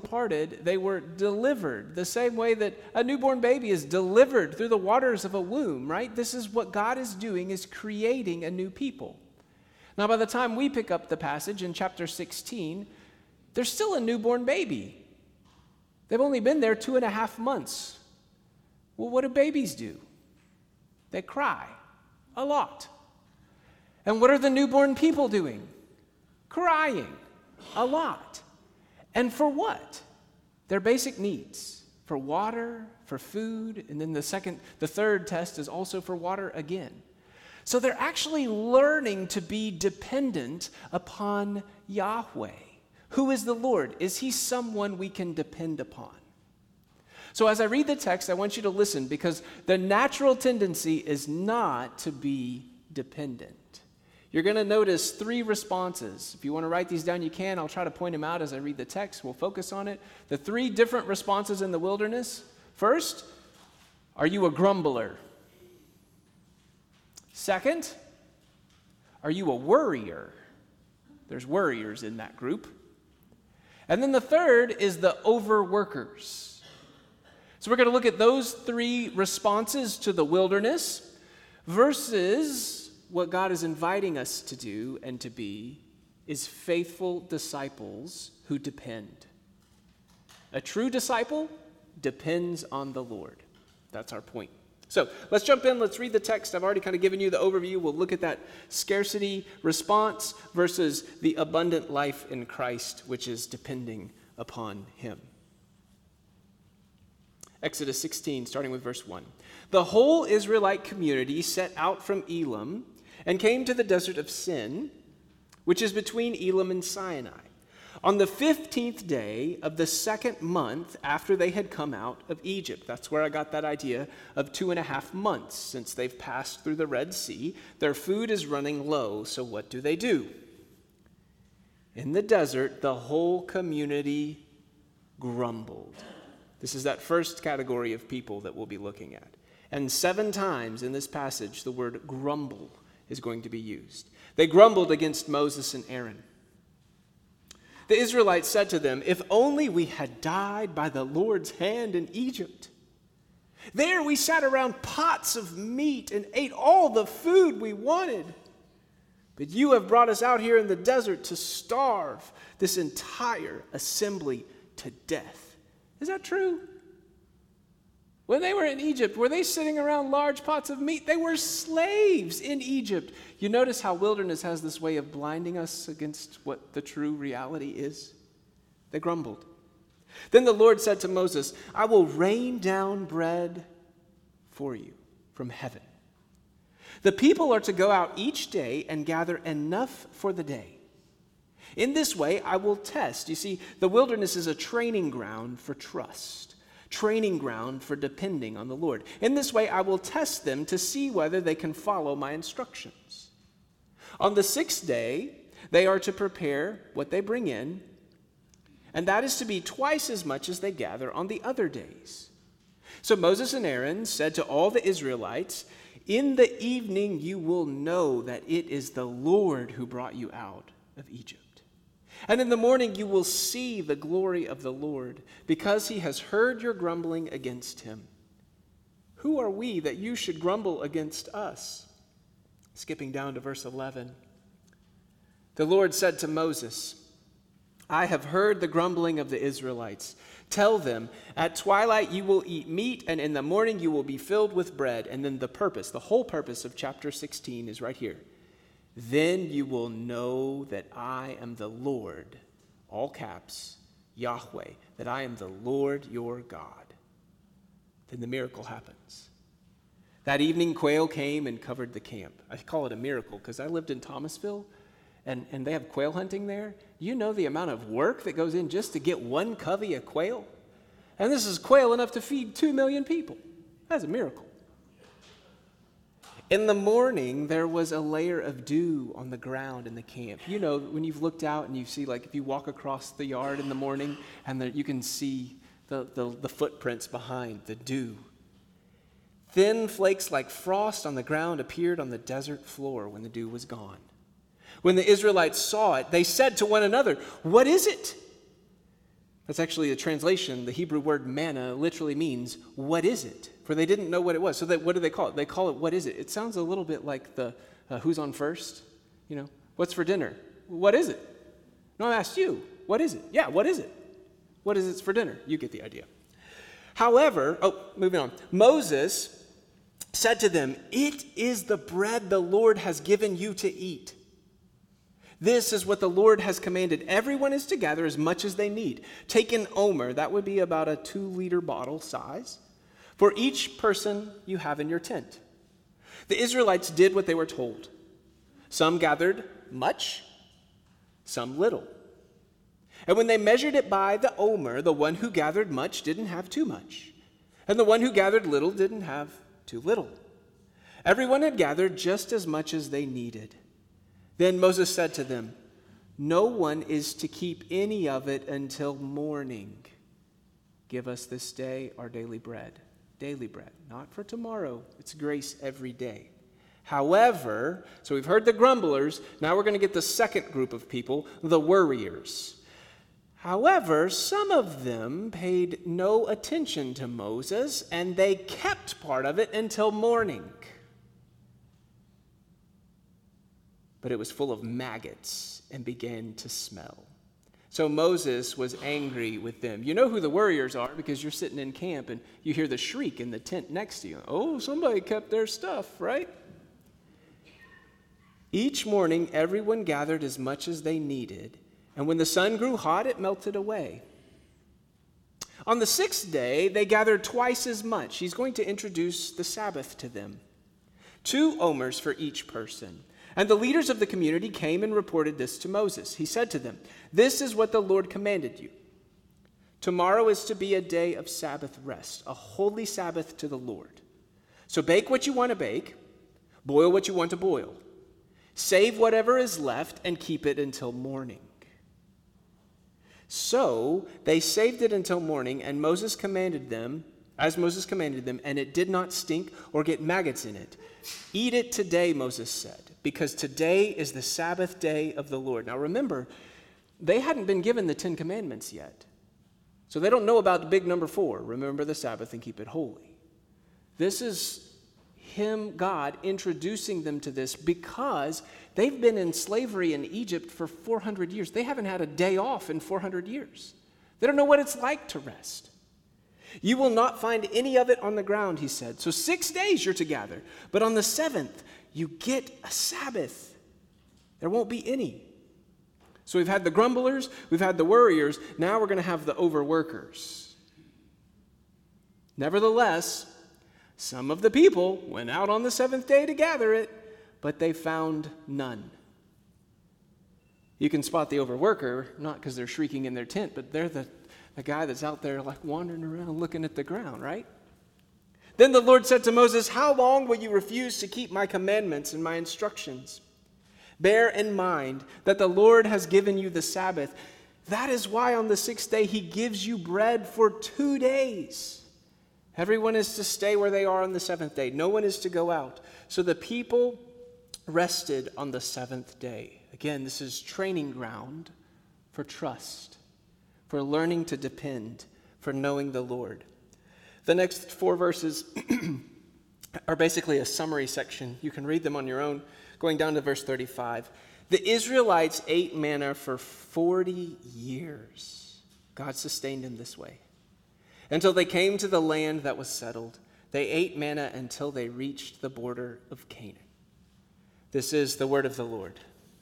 parted, they were delivered. The same way that a newborn baby is delivered through the waters of a womb, right? This is what God is doing, is creating a new people. Now, by the time we pick up the passage in chapter 16, there's still a newborn baby. They've only been there 2.5 months. Well, what do babies do? They cry a lot. And what are the newborn people doing? Crying a lot. And for what? Their basic needs. For water, for food, and then the third test is also for water again. So they're actually learning to be dependent upon Yahweh. Who is the Lord? Is he someone we can depend upon? So as I read the text, I want you to listen, because the natural tendency is not to be dependent. You're going to notice 3 responses. If you want to write these down, you can. I'll try to point them out as I read the text. We'll focus on it. The 3 different responses in the wilderness. First, are you a grumbler? Second, are you a worrier? There's worriers in that group. And then the third is the overworkers. So we're going to look at those 3 responses to the wilderness versus what God is inviting us to do and to be is faithful disciples who depend. A true disciple depends on the Lord. That's our point. So let's jump in. Let's read the text. I've already kind of given you the overview. We'll look at that scarcity response versus the abundant life in Christ, which is depending upon him. Exodus 16, starting with verse 1. The whole Israelite community set out from Elim and came to the desert of Sin, which is between Elim and Sinai, on the 15th day of the 2nd month after they had come out of Egypt. That's where I got that idea of 2.5 months since they've passed through the Red Sea. Their food is running low, so what do? In the desert, the whole community grumbled. This is that first category of people that we'll be looking at. And 7 times in this passage, the word grumble is going to be used. They grumbled against Moses and Aaron. The Israelites said to them, "If only we had died by the Lord's hand in Egypt. There we sat around pots of meat and ate all the food we wanted. But you have brought us out here in the desert to starve this entire assembly to death." Is that true? When they were in Egypt, were they sitting around large pots of meat? They were slaves in Egypt. You notice how wilderness has this way of blinding us against what the true reality is? They grumbled. Then the Lord said to Moses, "I will rain down bread for you from heaven. The people are to go out each day and gather enough for the day. In this way, I will test." You see, the wilderness is a training ground for trust. Training ground for depending on the Lord. In this way, I will test them to see whether they can follow my instructions. On the 6th day, they are to prepare what they bring in, and that is to be twice as much as they gather on the other days. So Moses and Aaron said to all the Israelites, "In the evening you will know that it is the Lord who brought you out of Egypt. And in the morning you will see the glory of the Lord, because he has heard your grumbling against him. Who are we that you should grumble against us?" Skipping down to verse 11. The Lord said to Moses, "I have heard the grumbling of the Israelites. Tell them, at twilight you will eat meat, and in the morning you will be filled with bread." And then the whole purpose of chapter 16 is right here. "Then you will know that I am the Lord," all caps, Yahweh, "that I am the Lord your God." Then the miracle happens. That evening, quail came and covered the camp. I call it a miracle because I lived in Thomasville, and they have quail hunting there. You know the amount of work that goes in just to get one covey of quail? And this is quail enough to feed 2 million people. That's a miracle. In the morning, there was a layer of dew on the ground in the camp. You know, when you've looked out and you see, like, if you walk across the yard in the morning, and you can see the footprints behind the dew. Thin flakes like frost on the ground appeared on the desert floor when the dew was gone. When the Israelites saw it, they said to one another, "What is it?" That's actually a translation. The Hebrew word manna literally means, what is it? For they didn't know what it was. So what do they call it? They call it, what is it? It sounds a little bit like the who's on first? What's for dinner? What is it? No, I asked you. What is it? Yeah, what is it? What is it for dinner? You get the idea. However, moving on. Moses said to them, "It is the bread the Lord has given you to eat. This is what the Lord has commanded. Everyone is to gather as much as they need. Take an omer," that would be about a 2-liter bottle size, "for each person you have in your tent." The Israelites did what they were told. Some gathered much, some little. And when they measured it by the omer, the one who gathered much didn't have too much, and the one who gathered little didn't have too little. Everyone had gathered just as much as they needed. Then Moses said to them, "No one is to keep any of it until morning. Give us this day our daily bread." Daily bread, not for tomorrow. It's grace every day. However, so we've heard the grumblers. Now we're going to get the second group of people, the worriers. However, some of them paid no attention to Moses, and they kept part of it until morning. But it was full of maggots and began to smell. So Moses was angry with them. You know who the worriers are because you're sitting in camp and you hear the shriek in the tent next to you. Oh, somebody kept their stuff, right? Each morning, everyone gathered as much as they needed, and when the sun grew hot, it melted away. On the 6th day, they gathered twice as much. He's going to introduce the Sabbath to them. 2 omers for each person. And the leaders of the community came and reported this to Moses. He said to them, "This is what the Lord commanded you. Tomorrow is to be a day of Sabbath rest, a holy Sabbath to the Lord. So bake what you want to bake, boil what you want to boil. Save whatever is left and keep it until morning." So they saved it until morning, and Moses commanded them, and it did not stink or get maggots in it. "Eat it today," Moses said, "because today is the Sabbath day of the Lord." Now remember, they hadn't been given the 10 Commandments yet. So they don't know about the big number 4, remember the Sabbath and keep it holy. This is God, introducing them to this because they've been in slavery in Egypt for 400 years. They haven't had a day off in 400 years. They don't know what it's like to rest. "You will not find any of it on the ground," he said. "So 6 days you're to gather, but on the 7th you get a Sabbath. There won't be any." So we've had the grumblers, we've had the worriers, now we're going to have the overworkers. Nevertheless, some of the people went out on the 7th day to gather it, but they found none. You can spot the overworker, not because they're shrieking in their tent, but they're the guy that's out there like wandering around looking at the ground, right? Then the Lord said to Moses, "How long will you refuse to keep my commandments and my instructions? Bear in mind that the Lord has given you the Sabbath. That is why on the 6th day he gives you bread for 2 days. Everyone is to stay where they are on the 7th day. No one is to go out." So the people rested on the 7th day. Again, this is training ground for trust, for learning to depend, for knowing the Lord. The next 4 verses are basically a summary section. You can read them on your own, going down to verse 35. The Israelites ate manna for 40 years. God sustained them this way. Until they came to the land that was settled. They ate manna until they reached the border of Canaan. This is the word of the Lord.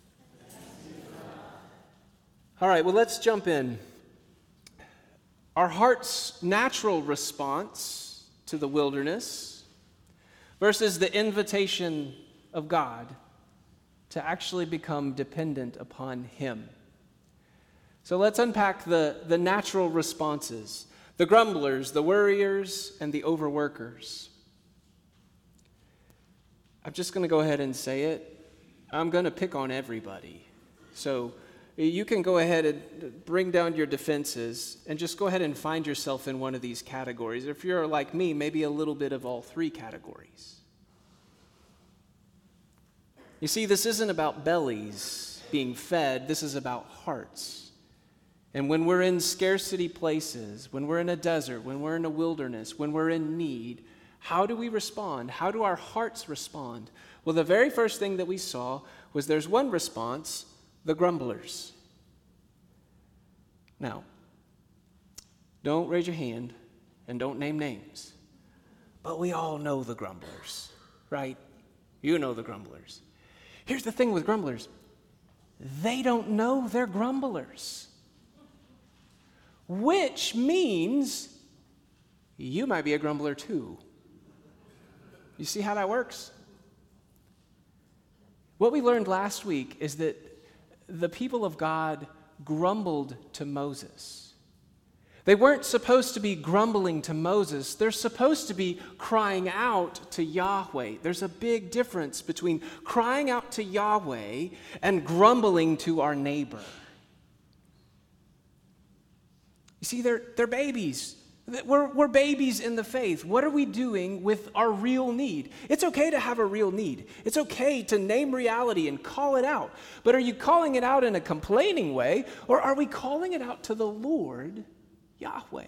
All right, well, let's jump in. Our heart's natural response to the wilderness versus the invitation of God to actually become dependent upon Him. So let's unpack the natural responses. The grumblers, the worriers, and the overworkers. I'm just going to go ahead and say it. I'm going to pick on everybody. So you can go ahead and bring down your defenses and just go ahead and find yourself in one of these categories. If you're like me, maybe a little bit of all 3 categories. You see, this isn't about bellies being fed. This is about hearts And when we're in scarcity places, when we're in a desert, when we're in a wilderness, when we're in need, how do we respond? How do our hearts respond? Well, the very first thing that we saw was there's one response, the grumblers. Now, don't raise your hand and don't name names, but we all know the grumblers, right? You know the grumblers. Here's the thing with grumblers. They don't know they're grumblers, which means you might be a grumbler too. You see how that works? What we learned last week is that the people of God grumbled to Moses. They weren't supposed to be grumbling to Moses. They're supposed to be crying out to Yahweh. There's a big difference between crying out to Yahweh and grumbling to our neighbor. You see, they're babies. We're babies in the faith. What are we doing with our real need? It's okay to have a real need. It's okay to name reality and call it out. But are you calling it out in a complaining way, or are we calling it out to the Lord, Yahweh?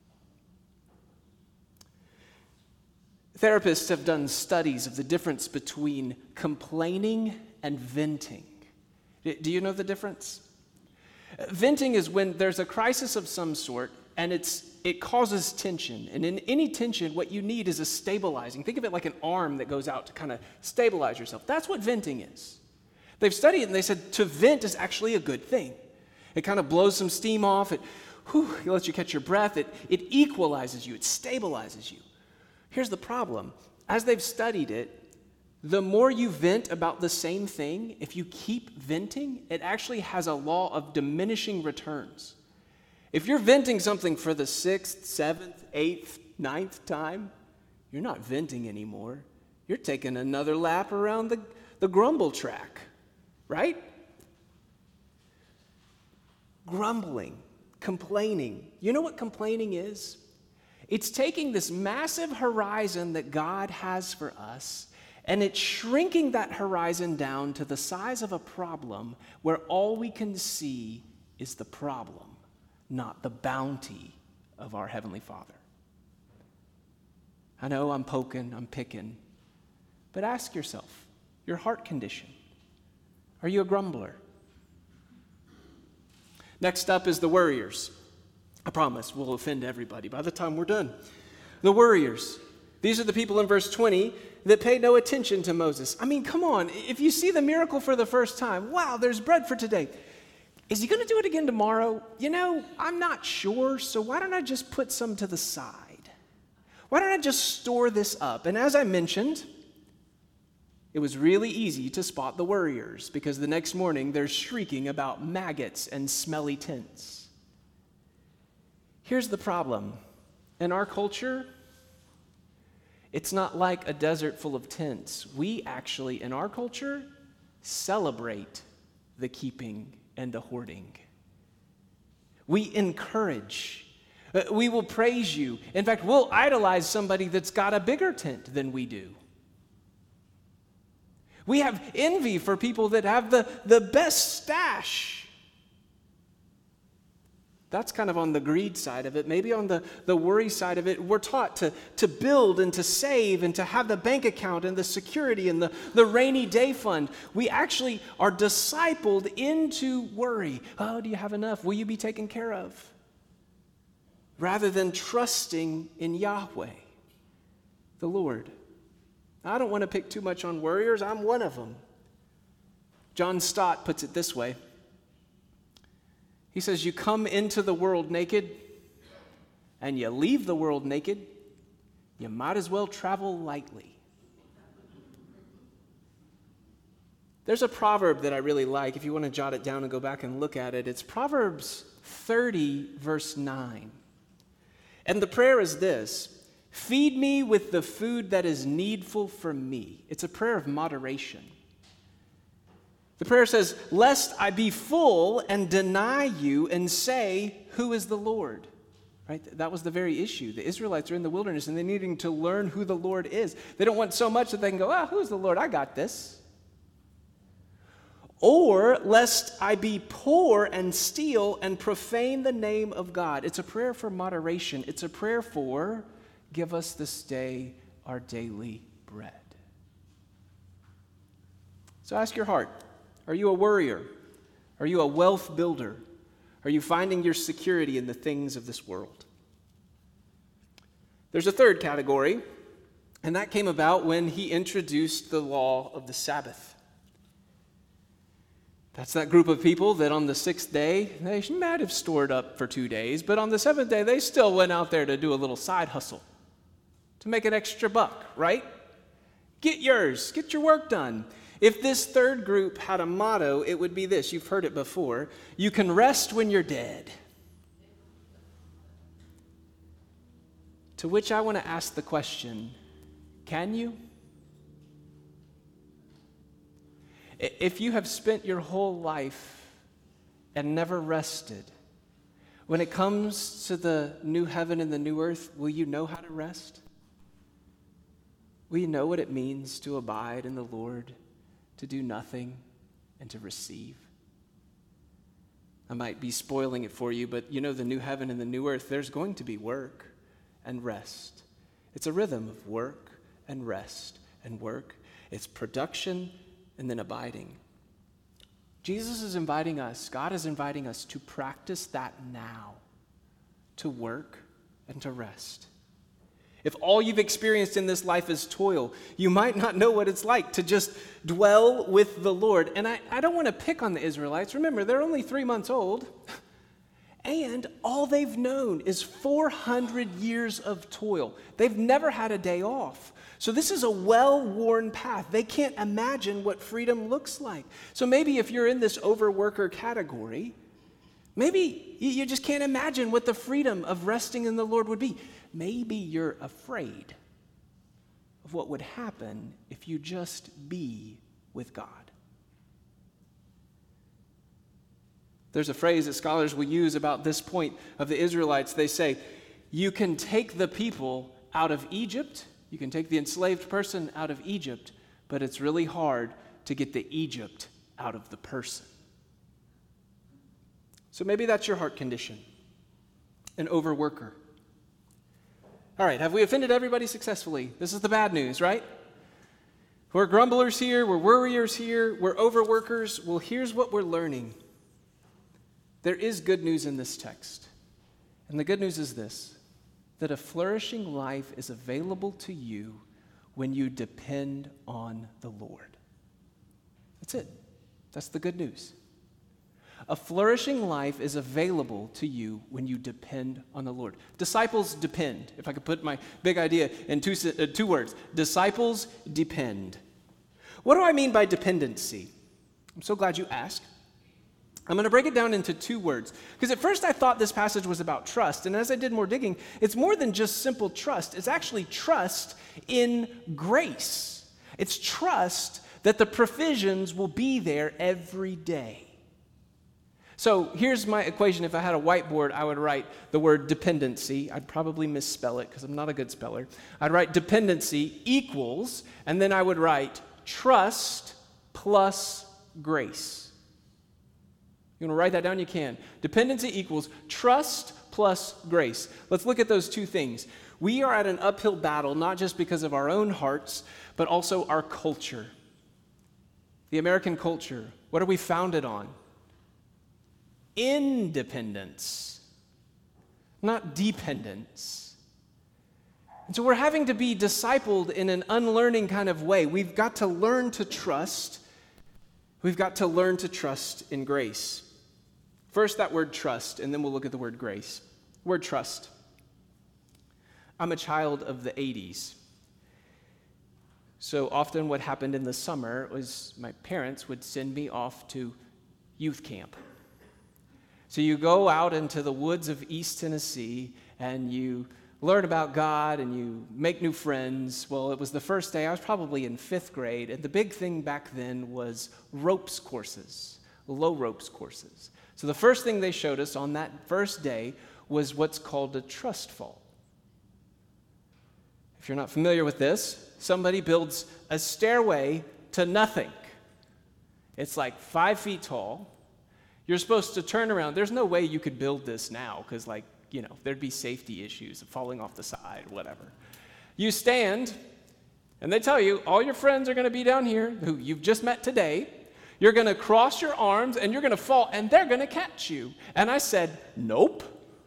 Therapists have done studies of the difference between complaining and venting. Do you know the difference? Venting is when there's a crisis of some sort and it causes tension. And in any tension, what you need is a stabilizing. Think of it like an arm that goes out to kind of stabilize yourself. That's what venting is. They've studied it and they said to vent is actually a good thing. It kind of blows some steam off. It lets you catch your breath. It equalizes you. It stabilizes you. Here's the problem. As they've studied it, the more you vent about the same thing, if you keep venting, it actually has a law of diminishing returns. If you're venting something for the 6th, 7th, 8th, 9th time, you're not venting anymore. You're taking another lap around the grumble track, right? Grumbling, complaining. You know what complaining is? It's taking this massive horizon that God has for us, and it's shrinking that horizon down to the size of a problem where all we can see is the problem, not the bounty of our Heavenly Father. I know I'm poking, I'm picking, but ask yourself, your heart condition. Are you a grumbler? Next up is the worriers. I promise we'll offend everybody by the time we're done. The worriers. These are the people in verse 20 that paid no attention to Moses. I mean, come on. If you see the miracle for the first time, wow, there's bread for today. Is he going to do it again tomorrow? You know, I'm not sure, so why don't I just put some to the side? Why don't I just store this up? And as I mentioned, it was really easy to spot the worriers because the next morning they're shrieking about maggots and smelly tents. Here's the problem. In our culture, it's not like a desert full of tents. We actually, in our culture, celebrate the keeping and the hoarding. We encourage. We will praise you. In fact, we'll idolize somebody that's got a bigger tent than we do. We have envy for people that have the best stash. That's kind of on the greed side of it. Maybe on the worry side of it, we're taught to build and to save and to have the bank account and the security and the rainy day fund. We actually are discipled into worry. Oh, do you have enough? Will you be taken care of? Rather than trusting in Yahweh, the Lord. I don't want to pick too much on worriers. I'm one of them. John Stott puts it this way. He says, you come into the world naked and you leave the world naked, you might as well travel lightly. There's a proverb that I really like. If you want to jot it down and go back and look at it, it's Proverbs 30, verse 9. And the prayer is this: feed me with the food that is needful for me. It's a prayer of moderation. The prayer says, lest I be full and deny you and say, who is the Lord? Right? That was the very issue. The Israelites are in the wilderness and they're needing to learn who the Lord is. They don't want so much that they can go, who is the Lord? I got this. or lest I be poor and steal and profane the name of God. It's a prayer for moderation. It's a prayer for, give us this day our daily bread. So ask your heart, are you a worrier? Are you a wealth builder? Are you finding your security in the things of this world? There's a third category, and that came about when he introduced the law of the Sabbath. That's that group of people that on the sixth day, they might have stored up for 2 days, but on the seventh day, they still went out there to do a little side hustle to make an extra buck, right? Get yours, get your work done. If this third group had a motto, it would be this. You've heard it before. You can rest when you're dead. To which I want to ask the question, can you? If you have spent your whole life and never rested, when it comes to the new heaven and the new earth, will you know how to rest? Will you know what it means to abide in the Lord, to do nothing, and to receive? I might be spoiling it for you, but you know the new heaven and the new earth, there's going to be work and rest. It's a rhythm of work and rest and work. It's production and then abiding. Jesus is inviting us, God is inviting us to practice that now, to work and to rest. If all you've experienced in this life is toil, you might not know what it's like to just dwell with the Lord. And I don't want to pick on the Israelites. Remember, they're only 3 months old, and all they've known is 400 years of toil. They've never had a day off. So this is a well-worn path. They can't imagine what freedom looks like. So maybe if you're in this overworker category, maybe you just can't imagine what the freedom of resting in the Lord would be. Maybe you're afraid of what would happen if you just be with God. There's a phrase that scholars will use about this point of the Israelites. They say, you can take the people out of Egypt, you can take the enslaved person out of Egypt, but it's really hard to get the Egypt out of the person. So maybe that's your heart condition, an overworker. All right, have we offended everybody successfully? This is the bad news, right? We're grumblers here, we're worriers here, we're overworkers. Well, here's what we're learning. There is good news in this text. And the good news is this, that a flourishing life is available to you when you depend on the Lord. That's it. That's the good news. A flourishing life is available to you when you depend on the Lord. Disciples depend. If I could put my big idea in two words. Disciples depend. What do I mean by dependency? I'm so glad you asked. I'm going to break it down into 2 words. Because at first I thought this passage was about trust. And as I did more digging, it's more than just simple trust. It's actually trust in grace. It's trust that the provisions will be there every day. So here's my equation. If I had a whiteboard, I would write the word dependency. I'd probably misspell it because I'm not a good speller. I'd write dependency equals, and then I would write trust plus grace. You want to write that down? You can. Dependency equals trust plus grace. Let's look at those 2 things. We are at an uphill battle, not just because of our own hearts, but also our culture. The American culture. What are we founded on? Independence, not dependence. And so we're having to be discipled in an unlearning kind of way. We've got to learn to trust. We've got to learn to trust in grace. First, that word trust, and then we'll look at the word grace. Word trust. I'm a child of the 80s. So often what happened in the summer was my parents would send me off to youth camp. So you go out into the woods of East Tennessee and you learn about God and you make new friends. Well, it was the first day, I was probably in 5th grade, and the big thing back then was ropes courses, low ropes courses. So the first thing they showed us on that first day was what's called a trust fall. If you're not familiar with this, somebody builds a stairway to nothing. It's like 5 feet tall. You're supposed to turn around. There's no way you could build this now because, there'd be safety issues of falling off the side, whatever. You stand, and they tell you all your friends are going to be down here who you've just met today. You're going to cross your arms, and you're going to fall, and they're going to catch you. And I said, nope.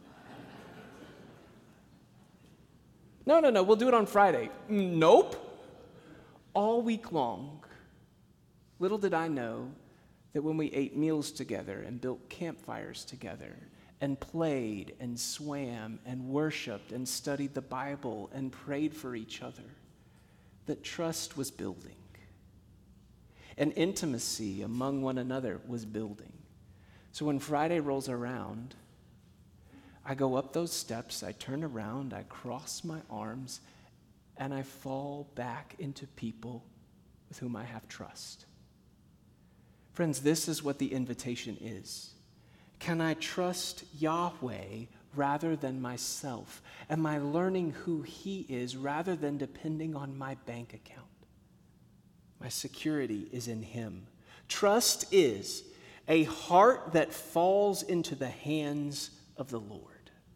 No, we'll do it on Friday. Nope. All week long. Little did I know that when we ate meals together and built campfires together and played and swam and worshiped and studied the Bible and prayed for each other, that trust was building. And intimacy among one another was building. So when Friday rolls around, I go up those steps, I turn around, I cross my arms, and I fall back into people with whom I have trust. Friends, this is what the invitation is. Can I trust Yahweh rather than myself? Am I learning who He is rather than depending on my bank account? My security is in Him. Trust is a heart that falls into the hands of the Lord.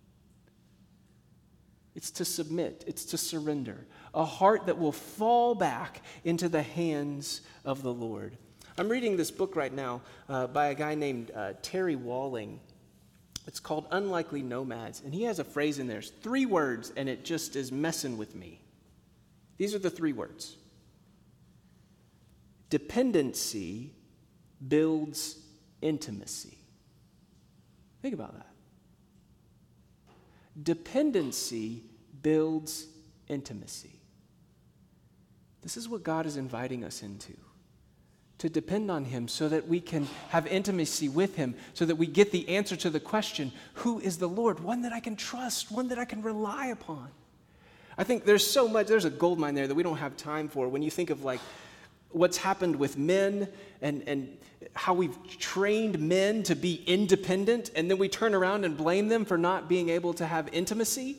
It's to submit. It's to surrender. A heart that will fall back into the hands of the Lord. I'm reading this book right now by a guy named Terry Walling. It's called Unlikely Nomads. And he has a phrase in there. It's 3 words, and it just is messing with me. These are the 3 words. Dependency builds intimacy. Think about that. Dependency builds intimacy. This is what God is inviting us into. To depend on Him so that we can have intimacy with Him, so that we get the answer to the question, who is the Lord? One that I can trust, one that I can rely upon. I think there's so much, there's a gold mine there that we don't have time for. When you think of what's happened with men and how we've trained men to be independent, and then we turn around and blame them for not being able to have intimacy.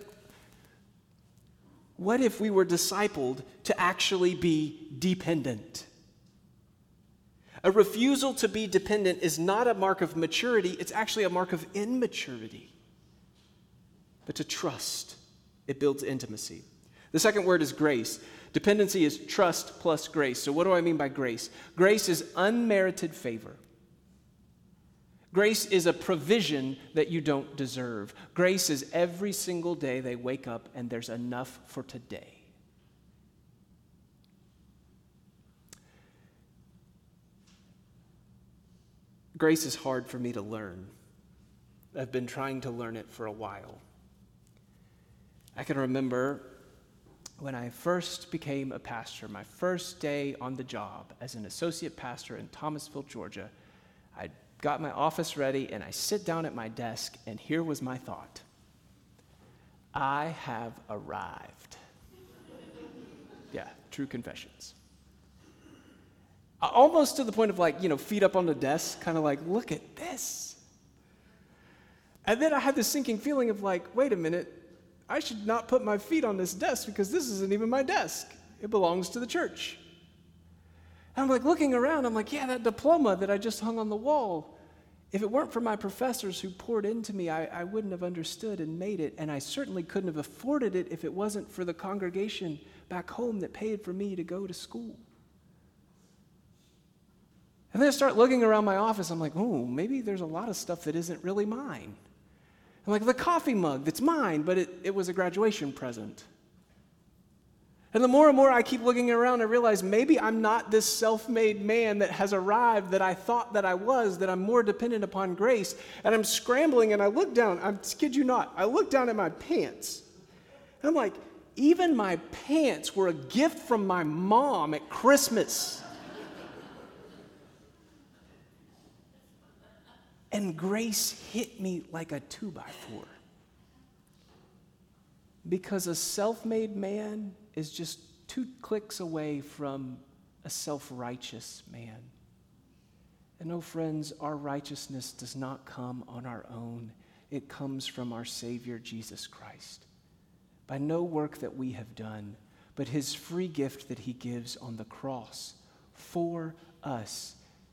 What if we were discipled to actually be dependent? A refusal to be dependent is not a mark of maturity, it's actually a mark of immaturity. But to trust, it builds intimacy. The second word is grace. Dependency is trust plus grace. So what do I mean by grace? Grace is unmerited favor. Grace is a provision that you don't deserve. Grace is every single day they wake up and there's enough for today. Grace is hard for me to learn. I've been trying to learn it for a while. I can remember when I first became a pastor, my first day on the job as an associate pastor in Thomasville, Georgia, I got my office ready and I sit down at my desk and here was my thought. I have arrived. Yeah, true confessions. Almost to the point of feet up on the desk, kind of look at this. And then I had this sinking feeling of wait a minute, I should not put my feet on this desk because this isn't even my desk. It belongs to the church. And I'm looking around, I'm yeah, that diploma that I just hung on the wall, if it weren't for my professors who poured into me, I wouldn't have understood and made it, and I certainly couldn't have afforded it if it wasn't for the congregation back home that paid for me to go to school. And then I start looking around my office, I'm maybe there's a lot of stuff that isn't really mine. I'm the coffee mug that's mine, but it was a graduation present. And the more and more I keep looking around, I realize maybe I'm not this self-made man that has arrived that I thought that I was, that I'm more dependent upon grace. And I'm scrambling and I look down, I kid you not, I look down at my pants. And I'm even my pants were a gift from my mom at Christmas. And grace hit me like a 2x4. Because a self-made man is just 2 clicks away from a self-righteous man. And no, friends, our righteousness does not come on our own. It comes from our Savior, Jesus Christ. By no work that we have done, but His free gift that He gives on the cross for us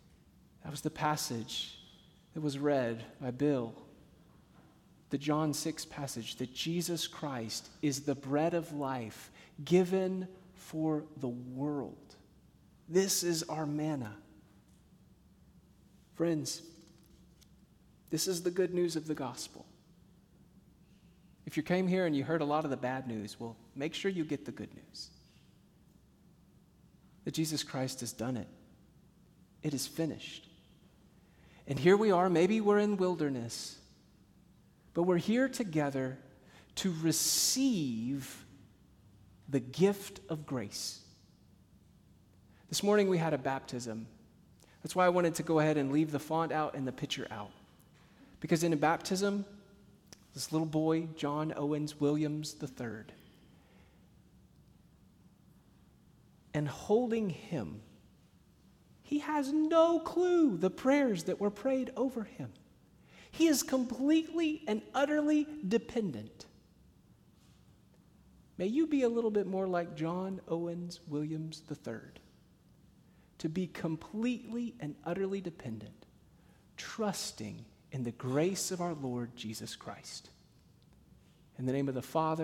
That was the passage that was read by Bill. The John 6 passage, that Jesus Christ is the bread of life given for the world. This is our manna. Friends, this is the good news of the gospel. If you came here and you heard a lot of the bad news, well, make sure you get the good news. That Jesus Christ has done it. It is finished. And here we are, maybe we're in wilderness, but we're here together to receive the gift of grace. This morning we had a baptism. That's why I wanted to go ahead and leave the font out and the picture out. Because in a baptism, this little boy, John Owens Williams III, and holding him, he has no clue the prayers that were prayed over him. He is completely and utterly dependent. May you be a little bit more like John Owens Williams III, to be completely and utterly dependent, trusting in the grace of our Lord Jesus Christ. In the name of the Father,